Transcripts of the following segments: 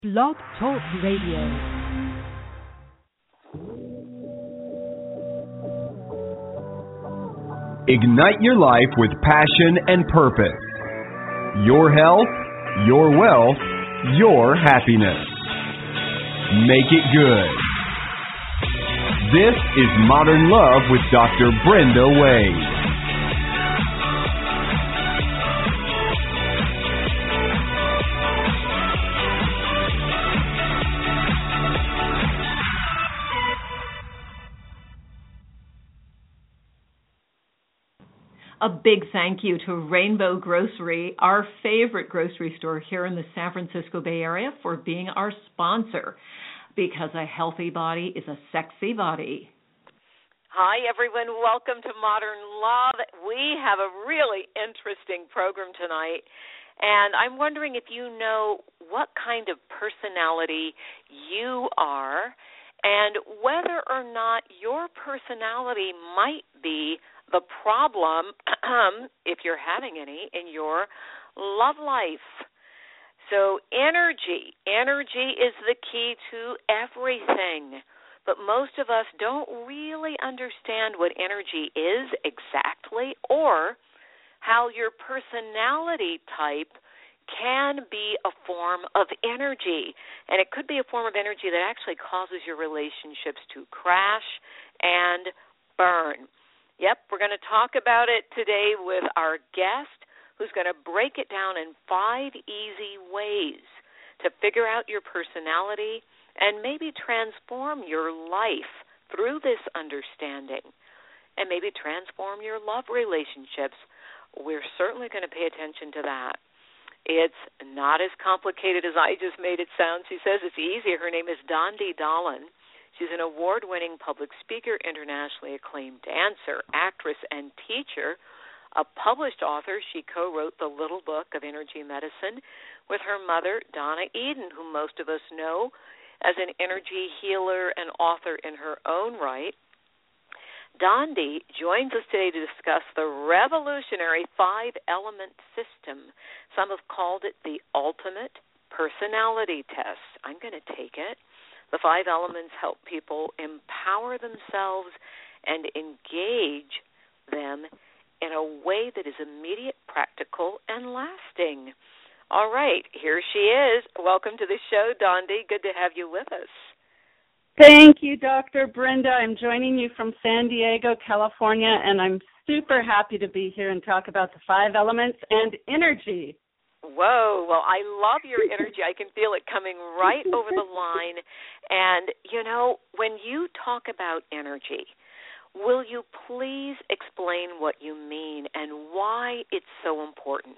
Blog Talk Radio. Ignite your life with passion and purpose. Your health, your wealth, your happiness. Make it good. This is Modern Love with Dr. Brenda Wade. A big thank you to Rainbow Grocery, our favorite grocery store here in the San Francisco Bay Area, for being our sponsor, because a healthy body is a sexy body. Hi, everyone. Welcome to Modern Love. We have a really interesting program tonight, and I'm wondering if you know what kind of personality you are and whether or not your personality might be the problem, if you're having any, in your love life. So energy is the key to everything. But most of us don't really understand what energy is exactly, or how your personality type can be a form of energy. And it could be a form of energy that actually causes your relationships to crash and burn. Yep, we're going to talk about it today with our guest, who's going to break it down in 5 easy ways to figure out your personality and maybe transform your life through this understanding, and maybe transform your love relationships. We're certainly going to pay attention to that. It's not as complicated as I just made it sound. She says it's easy. Her name is Dondi Dahlin. She's an award-winning public speaker, internationally acclaimed dancer, actress, and teacher. A published author, she co-wrote The Little Book of Energy Medicine with her mother, Donna Eden, whom most of us know as an energy healer and author in her own right. Dondi joins us today to discuss the revolutionary 5-element system. Some have called it the ultimate personality test. I'm going to take it. The 5 elements help people empower themselves and engage them in a way that is immediate, practical, and lasting. All right, here she is. Welcome to the show, Dondi. Good to have you with us. Thank you, Dr. Brenda. I'm joining you from San Diego, California, and I'm super happy to be here and talk about the 5 elements and energy. Whoa, well, I love your energy. I can feel it coming right over the line. And, you know, when you talk about energy, will you please explain what you mean and why it's so important?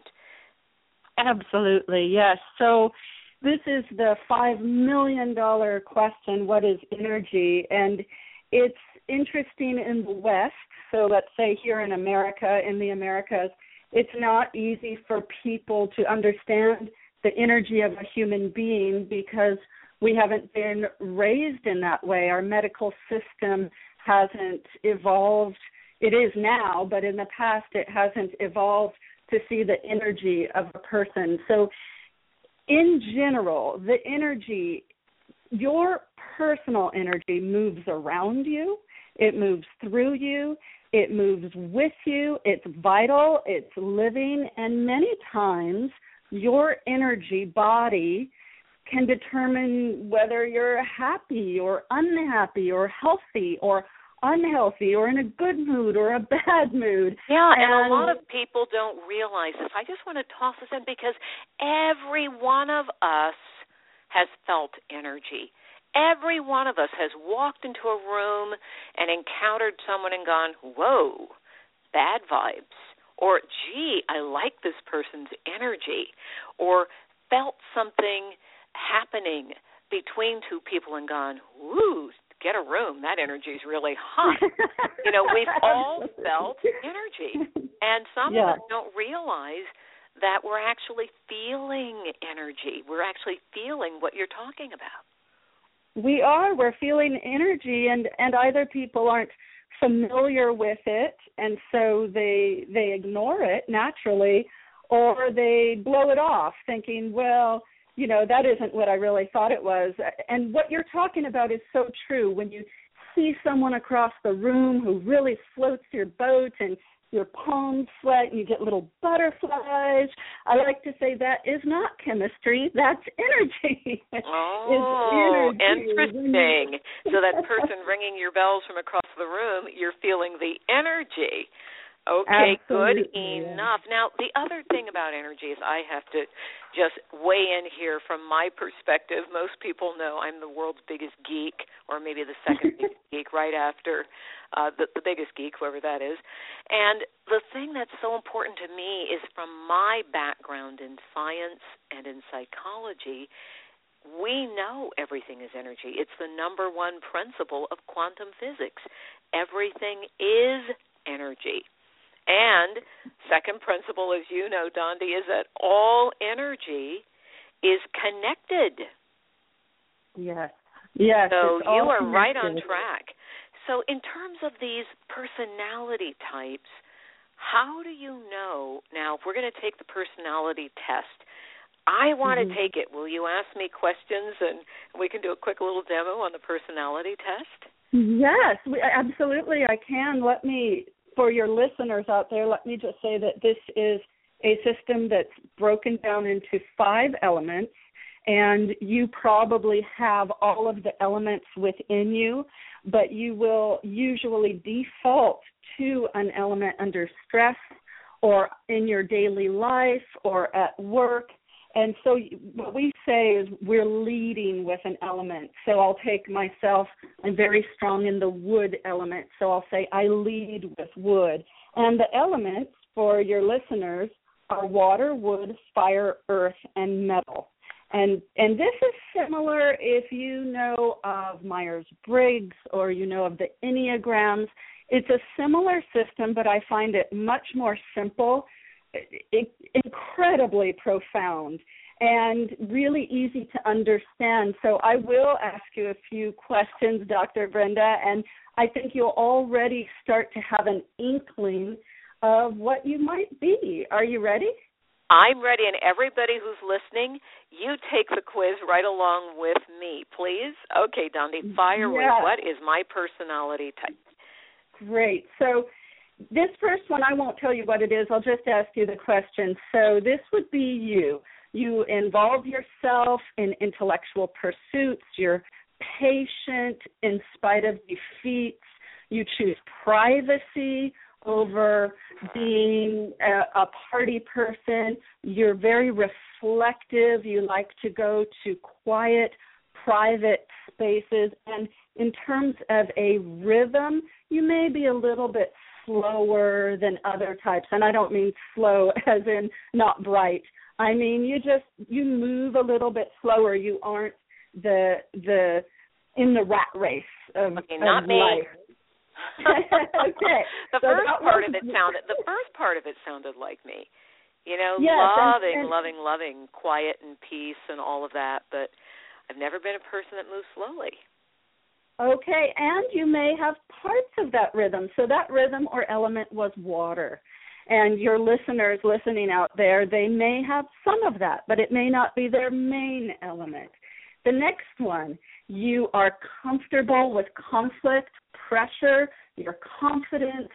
Absolutely, yes. So this is the $5 million question, what is energy? And it's interesting in the West. So let's say here in America, in the Americas, it's not easy for people to understand the energy of a human being because we haven't been raised in that way. Our medical system hasn't evolved. It is now, but in the past it hasn't evolved to see the energy of a person. So in general, the energy, your personal energy moves around you. It moves through you. It moves with you. It's vital. It's living. And many times your energy body can determine whether you're happy or unhappy or healthy or unhealthy or in a good mood or a bad mood. Yeah, and a lot of people don't realize this. I just want to toss this in because every one of us has felt energy. Every one of us has walked into a room and encountered someone and gone, whoa, bad vibes. Or, gee, I like this person's energy. Or felt something happening between two people and gone, ooh, get a room. That energy is really hot. You know, we've all felt energy. And some of us don't realize that we're actually feeling energy. We're actually feeling what you're talking about. We're feeling energy, and either people aren't familiar with it, and so they ignore it naturally, or they blow it off thinking, well, that isn't what I really thought it was. And what you're talking about is so true. When you see someone across the room who really floats your boat and your palms sweat and you get little butterflies, I like to say that is not chemistry, that's energy. Oh, it's energy. Interesting. So that person ringing your bells from across the room, you're feeling the energy. Okay, Absolutely. Good enough. Now, the other thing about energy is I have to just weigh in here from my perspective. Most people know I'm the world's biggest geek, or maybe the second biggest geek right after the biggest geek, whoever that is. And the thing that's so important to me is from my background in science and in psychology, we know everything is energy. It's the number one principle of quantum physics. Everything is energy. And second principle, as you know, Dondi, is that all energy is connected. Yes. So you are right on track. So in terms of these personality types, how do you know? Now, if we're going to take the personality test, I want to take it. Will you ask me questions and we can do a quick little demo on the personality test? Yes, absolutely I can. For your listeners out there, let me just say that this is a system that's broken down into 5 elements, and you probably have all of the elements within you, but you will usually default to an element under stress or in your daily life or at work. And so what we say is we're leading with an element. So I'll take myself, I'm very strong in the wood element, so I'll say I lead with wood. And the elements for your listeners are water, wood, fire, earth, and metal. And this is similar if you know of Myers-Briggs or you know of the Enneagrams. It's a similar system, but I find it much more simple, incredibly profound, and really easy to understand. So I will ask you a few questions, Dr. Brenda, and I think you'll already start to have an inkling of what you might be. Are you ready? I'm ready, and everybody who's listening, you take the quiz right along with me, please. Okay, Dondi, fire away. What is my personality type? Great. So this first one, I won't tell you what it is. I'll just ask you the question. So this would be you. You involve yourself in intellectual pursuits. You're patient in spite of defeats. You choose privacy over being a party person. You're very reflective. You like to go to quiet, private spaces. And in terms of a rhythm, you may be a little bit slower than other types. And I don't mean slow as in not bright. I mean you move a little bit slower. You aren't the in the rat race of, not of me. life. Okay. The first part of it sounded like me. You know, yes, loving quiet and peace and all of that, but I've never been a person that moves slowly. Okay, and you may have parts of that rhythm. So that rhythm or element was water. And your listeners listening out there, they may have some of that, but it may not be their main element. The next one, you are comfortable with conflict, pressure, you're confident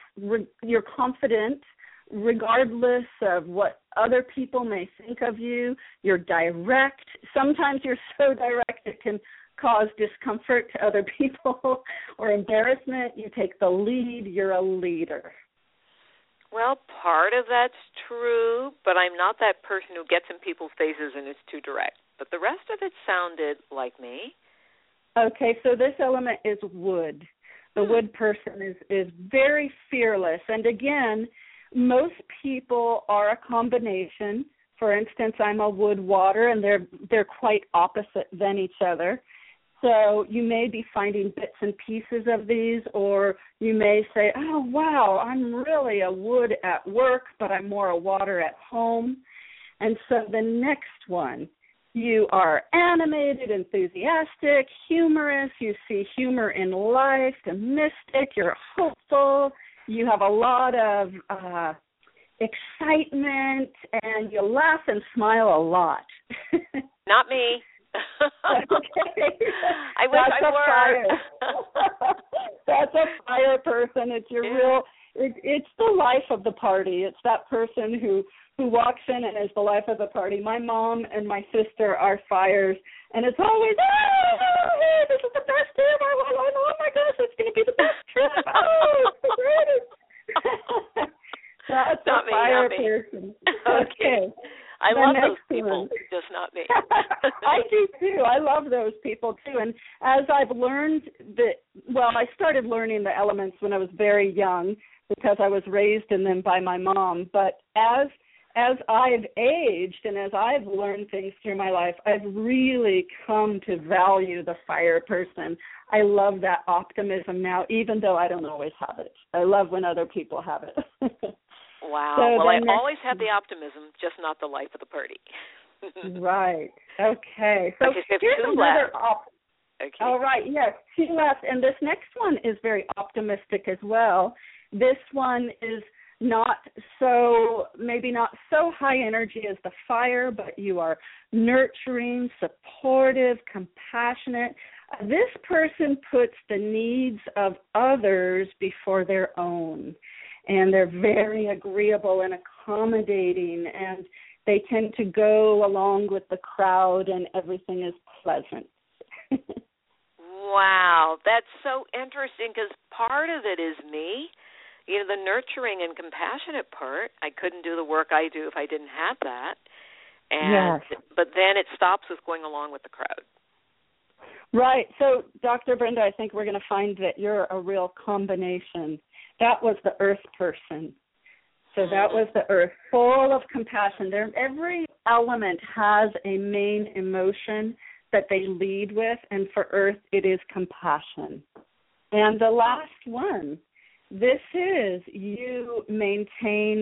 regardless of what other people may think of you. You're direct. Sometimes you're so direct it can cause discomfort to other people or embarrassment. You take the lead. You're a leader. Well, part of that's true, but I'm not that person who gets in people's faces and is too direct. But the rest of it sounded like me. Okay, so this element is wood. The wood person is very fearless. And again, most people are a combination. For instance, I'm a wood water, and they're quite opposite than each other. So you may be finding bits and pieces of these, or you may say, oh, wow, I'm really a wood at work, but I'm more a water at home. And so the next one, you are animated, enthusiastic, humorous. You see humor in life, optimistic. You're hopeful. You have a lot of excitement, and you laugh and smile a lot. Not me. Okay. I wish I were. Fire. That's a fire person. It's your real. It's the life of the party. It's that person who walks in and is the life of the party. My mom and my sister are fires, and it's always, hey, this is the best day of our life. Oh my gosh, it's going to be the best trip. Oh, it's the greatest. That's not a me, fire not me. person. Okay. I love those people, just not me. I do too. I love those people too. And as I've learned I started learning the elements when I was very young because I was raised in them by my mom. But as I've aged and as I've learned things through my life, I've really come to value the fire person. I love that optimism now, even though I don't always have it. I love when other people have it. Wow. So well, I always have the optimism, just not the life of the party. Right. Okay. So okay, here's another okay. All right. Yes, 2 left. And this next one is very optimistic as well. This one is maybe not so high energy as the fire, but you are nurturing, supportive, compassionate. This person puts the needs of others before their own. And they're very agreeable and accommodating, and they tend to go along with the crowd, and everything is pleasant. Wow, that's so interesting because part of it is me. You know, the nurturing and compassionate part, I couldn't do the work I do if I didn't have that. And yes. But then it stops with going along with the crowd. Right. So, Dr. Brenda, I think we're going to find that you're a real combination. That was the earth person. So that was the earth, full of compassion. Every element has a main emotion that they lead with, and for earth it is compassion. And the last one, this is you maintain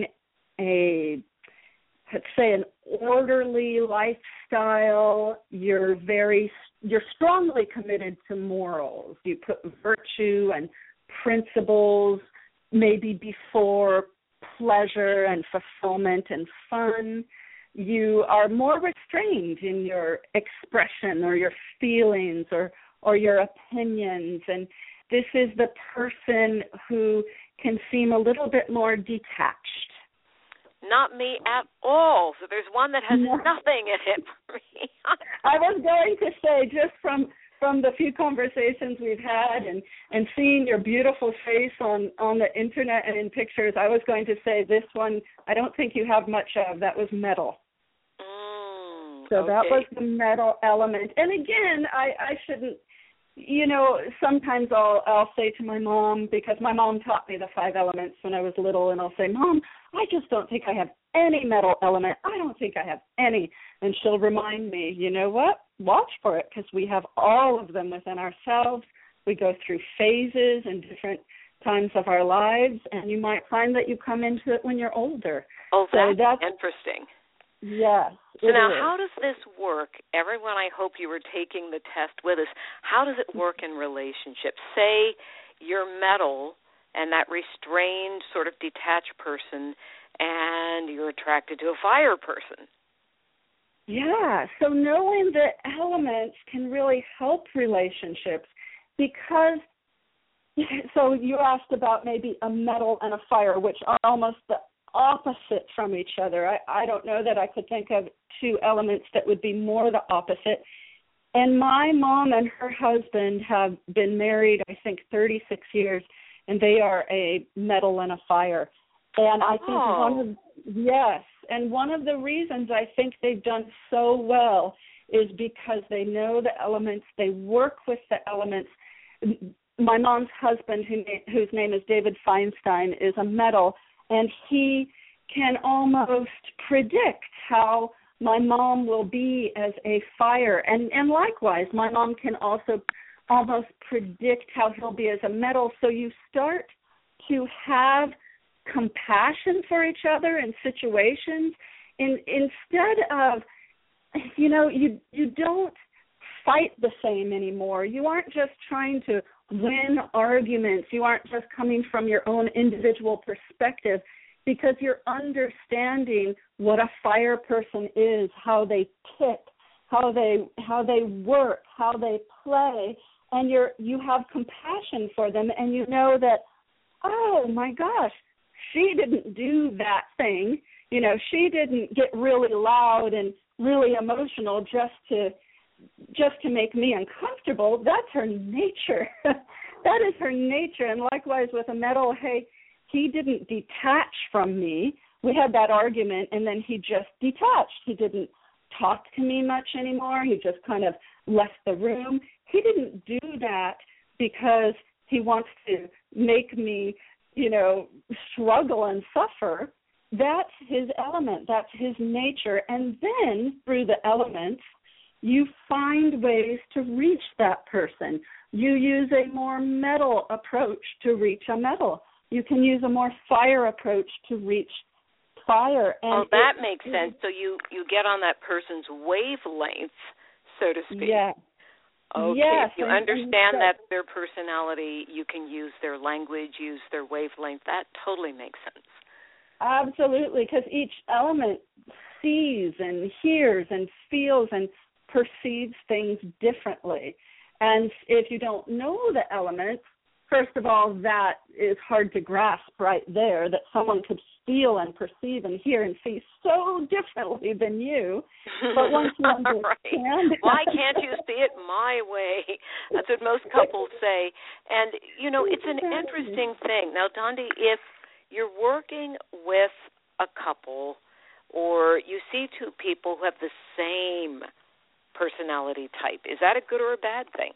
let's say an orderly lifestyle. You're strongly committed to morals. You put virtue and principles maybe before pleasure and fulfillment and fun. You are more restrained in your expression or your feelings or your opinions. And this is the person who can seem a little bit more detached. Not me at all. So there's one that has nothing in it for me. I was going to say, just from the few conversations we've had and seeing your beautiful face on the internet and in pictures, I was going to say this one, I don't think you have much of. That was metal. So okay. That was the metal element. And again, I shouldn't, sometimes I'll say to my mom, because my mom taught me the 5 elements when I was little, and I'll say, Mom, I just don't think I have any metal element. I don't think I have any. And she'll remind me, you know what? Watch for it, because we have all of them within ourselves. We go through phases and different times of our lives, and you might find that you come into it when you're older. Oh, that's interesting. Yes. So now, how does this work? Everyone, I hope you were taking the test with us. How does it work in relationships? Say you're metal and that restrained, sort of detached person, and you're attracted to a fire person. Yeah, so knowing the elements can really help relationships because, so you asked about maybe a metal and a fire, which are almost the opposite from each other. I don't know that I could think of 2 elements that would be more the opposite. And my mom and her husband have been married, I think, 36 years, and they are a metal and a fire. And I think one of the reasons I think they've done so well is because they know the elements, they work with the elements. My mom's husband, whose name is David Feinstein, is a metal, and he can almost predict how my mom will be as a fire. And likewise, my mom can also almost predict how he'll be as a metal. So you start to have compassion for each other in situations. Instead of, you don't fight the same anymore. You aren't just trying to win arguments. You aren't just coming from your own individual perspective. because you're understanding what a fire person is, how they tick, how they work, how they play, and you have compassion for them, and you know that, oh my gosh, she didn't do that thing. You know, she didn't get really loud and really emotional just to make me uncomfortable. That's her nature. That is her nature. And likewise with a metal, hey, he didn't detach from me. We had that argument, and then he just detached. He didn't talk to me much anymore. He just kind of left the room. He didn't do that because he wants to make me, you know, struggle and suffer. That's his element. That's his nature. And then through the elements, you find ways to reach that person. You use a more metal approach to reach a metal. You can use a more fire approach to reach fire. And that makes sense. So you get on that person's wavelength, so to speak. Yeah. Okay. Yes, if you understand that's their personality, you can use their language, use their wavelength. That totally makes sense. Absolutely, because each element sees and hears and feels and perceives things differently. And if you don't know the elements, first of all, that is hard to grasp right there, that someone could feel and perceive and hear and see so differently than you. But once you understand... Right. Why can't you see it my way? That's what most couples say. And, you know, it's an interesting thing. Now, Dondi, if you're working with a couple or you see two people who have the same personality type, is that a good or a bad thing?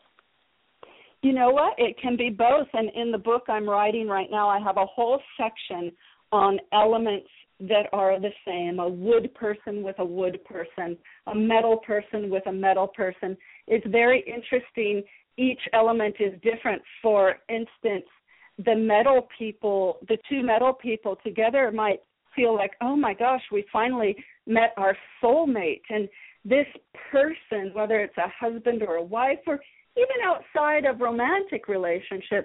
You know what? It can be both. And in the book I'm writing right now, I have a whole section on elements that are the same, a wood person with a wood person, a metal person with a metal person. It's very interesting. Each element is different. For instance, the metal people, the two metal people together might feel like, oh my gosh, we finally met our soulmate. And this person, whether it's a husband or a wife or even outside of romantic relationships,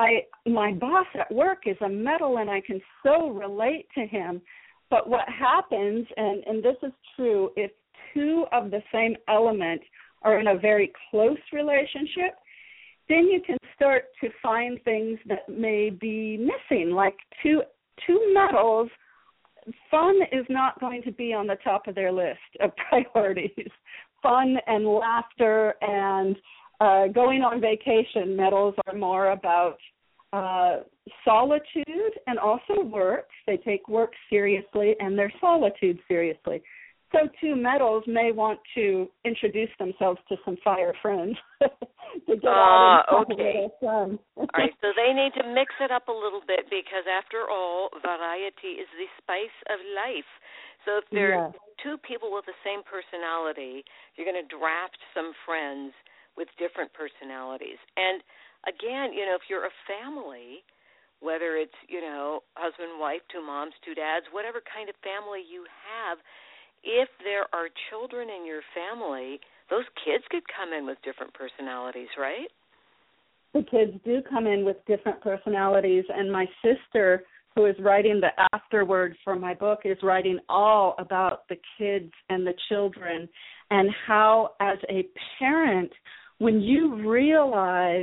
my boss at work is a metal and I can so relate to him. But what happens, and this is true, if two of the same element are in a very close relationship, then you can start to find things that may be missing, like two metals. Fun is not going to be on the top of their list of priorities. Fun and laughter and going on vacation, metals are more about solitude and also work. They take work seriously and their solitude seriously. So two metals may want to introduce themselves to some fire friends to get out and have a little fun. All right, so they need to mix it up a little bit because, after all, variety is the spice of life. So if there are two people with the same personality, you're going to draft some friends with different personalities. And, again, you know, if you're a family, whether it's, you know, husband, wife, two moms, two dads, whatever kind of family you have, if there are children in your family, those kids could come in with different personalities, right? The kids do come in with different personalities, and my sister, who is writing the afterword for my book, is writing all about the kids and the children and how, as a parent, when you realize,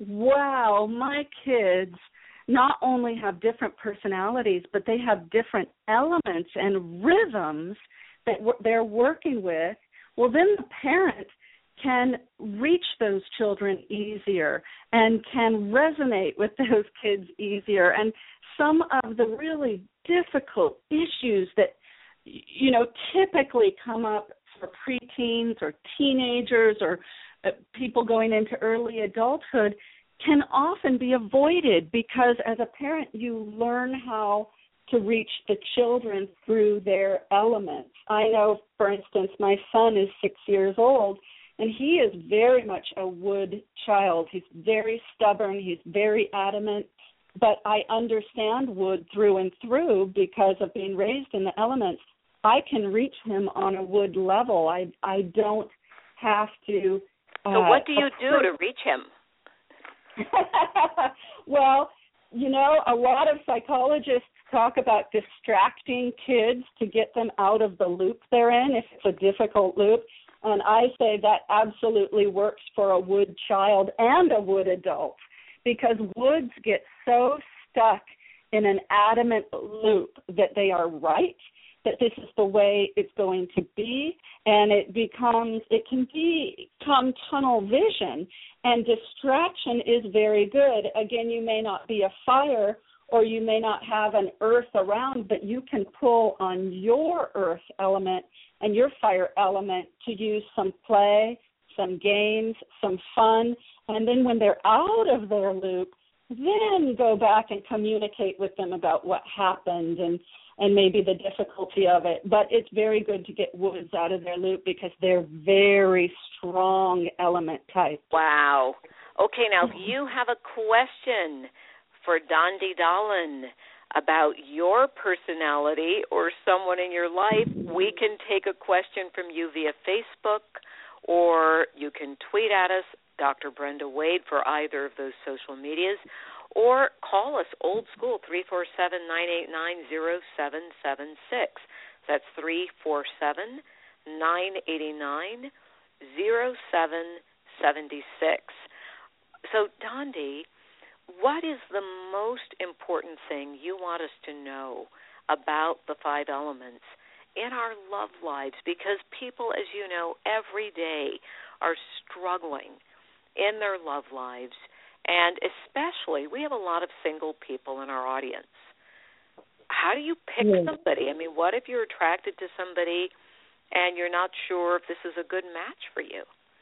wow, my kids not only have different personalities, but they have different elements and rhythms that they're working with, well, then the parent can reach those children easier and can resonate with those kids easier. And some of the really difficult issues that, you know, typically come up for preteens or teenagers or people going into early adulthood can often be avoided because as a parent you learn how to reach the children through their elements. I know, for instance, my son is 6 years old, and he is very much a wood child. He's very stubborn. He's very adamant. But I understand wood through and through because of being raised in the elements. I can reach him on a wood level. I don't have to... So what do you do to reach him? Well, you know, a lot of psychologists talk about distracting kids to get them out of the loop they're in, if it's a difficult loop. And I say that absolutely works for a wood child and a wood adult, because woods get so stuck in an adamant loop that they are right, that this is the way it's going to be, and it can become tunnel vision, and distraction is very good. Again, you may not be a fire or you may not have an earth around, but you can pull on your earth element and your fire element to use some play, some games, some fun, and then when they're out of their loop, then go back and communicate with them about what happened and maybe the difficulty of it. But it's very good to get woods out of their loop because they're very strong element types. Wow. Okay, now if you have a question for Dondi Dahlin about your personality or someone in your life, we can take a question from you via Facebook, or you can tweet at us, Dr. Brenda Wade, for either of those social medias, or call us old school, 347-989-0776. That's 347-989-0776. So, Dondi, what is the most important thing you want us to know about the 5 elements in our love lives? Because people, as you know, every day are struggling in their love lives, and especially we have a lot of single people in our audience. How do you pick somebody? I mean, what if you're attracted to somebody and you're not sure if this is a good match for you?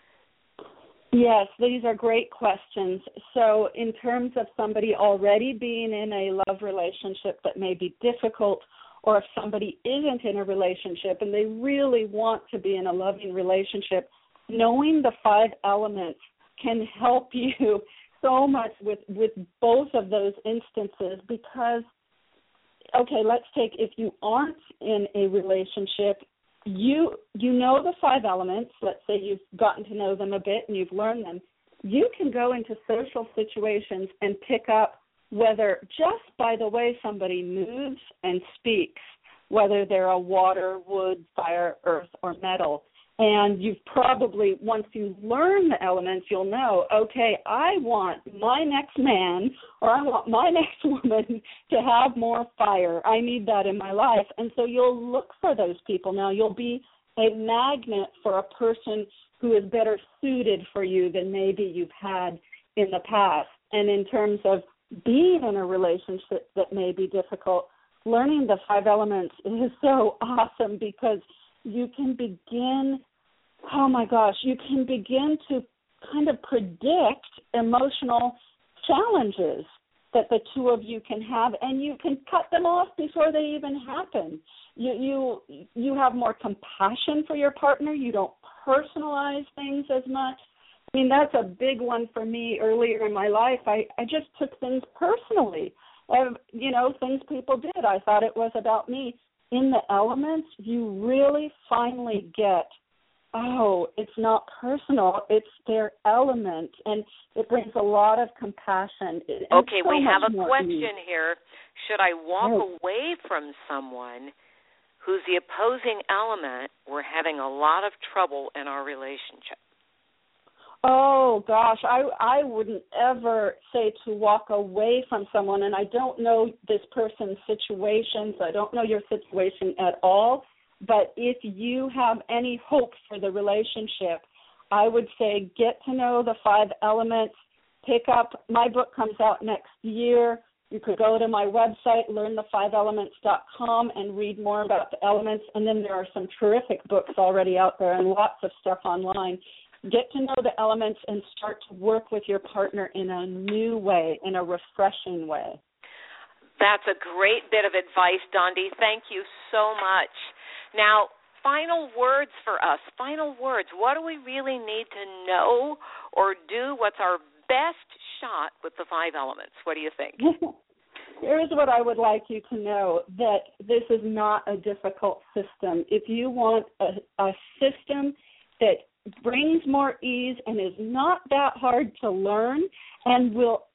Yes, these are great questions. So in terms of somebody already being in a love relationship that may be difficult, or if somebody isn't in a relationship and they really want to be in a loving relationship, knowing the 5 elements can help you so much with both of those instances, because, okay, let's take, if you aren't in a relationship, you know the 5 elements. Let's say you've gotten to know them a bit and you've learned them. You can go into social situations and pick up whether, just by the way somebody moves and speaks, whether they're a water, wood, fire, earth, or metal. And you've probably, once you learn the elements, you'll know, okay, I want my next man or I want my next woman to have more fire. I need that in my life. And so you'll look for those people. Now, you'll be a magnet for a person who is better suited for you than maybe you've had in the past. And in terms of being in a relationship that may be difficult, learning the 5 elements is so awesome, because you can begin, you can begin to kind of predict emotional challenges that the two of you can have, and you can cut them off before they even happen. You have more compassion for your partner. You don't personalize things as much. I mean, that's a big one for me earlier in my life. I just took things personally, things people did. I thought it was about me. In the elements, you really finally get, it's not personal, it's their element, and it brings a lot of compassion. Okay, we have a question here. Should I walk away from someone who's the opposing element? We're having a lot of trouble in our relationship. Oh, gosh, I wouldn't ever say to walk away from someone, and I don't know this person's situation, so I don't know your situation at all, but if you have any hope for the relationship, I would say get to know the 5 elements, pick up, my book comes out next year. You could go to my website, learnthefelements.com, and read more about the elements, and then there are some terrific books already out there and lots of stuff online. Get to know the elements and start to work with your partner in a new way, in a refreshing way. That's a great bit of advice, Dondi. Thank you so much. Now, final words for us. Final words. What do we really need to know or do? What's our best shot with the 5 elements? What do you think? Here's what I would like you to know, that this is not a difficult system. If you want a system that brings more ease and is not that hard to learn and will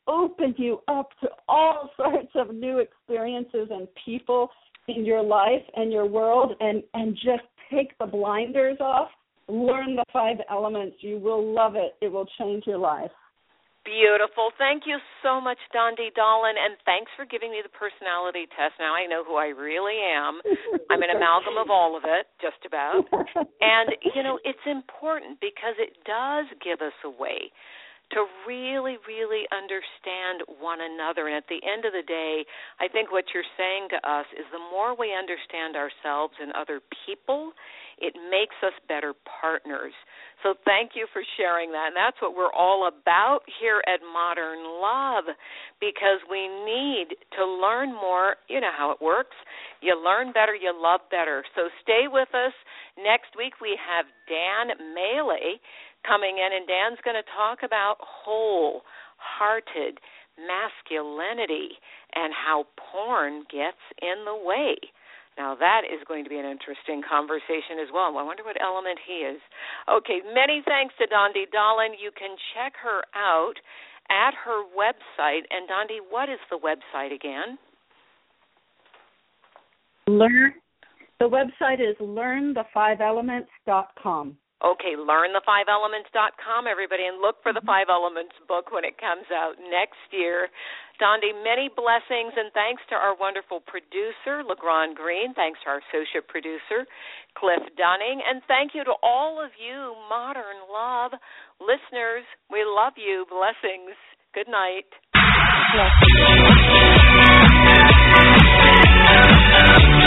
open you up to all sorts of new experiences and people in your life and your world, and just take the blinders off. Learn the 5 elements. You will love it. It will change your life. Beautiful. Thank you so much, Dondi Dahlin, and thanks for giving me the personality test. Now I know who I really am. I'm an amalgam of all of it, just about. And, it's important because it does give us a way to really, really understand one another. And at the end of the day, I think what you're saying to us is the more we understand ourselves and other people, it makes us better partners. So thank you for sharing that. And that's what we're all about here at Modern Love, because we need to learn more. You know how it works. You learn better, you love better. So stay with us. Next week we have Dan Maley coming in, and Dan's going to talk about wholehearted masculinity and how porn gets in the way. Now, that is going to be an interesting conversation as well. I wonder what element he is. Okay, many thanks to Dondi Dahlin. You can check her out at her website. And, Dondi, what is the website again? The website is learnthefiveelements.com. Okay, learnthefiveelements.com, everybody, and look for the 5 Elements book when it comes out next year. Dondi, many blessings, and thanks to our wonderful producer, LeGrand Green. Thanks to our associate producer, Cliff Dunning. And thank you to all of you Modern Love listeners. We love you. Blessings. Good night. Blessings.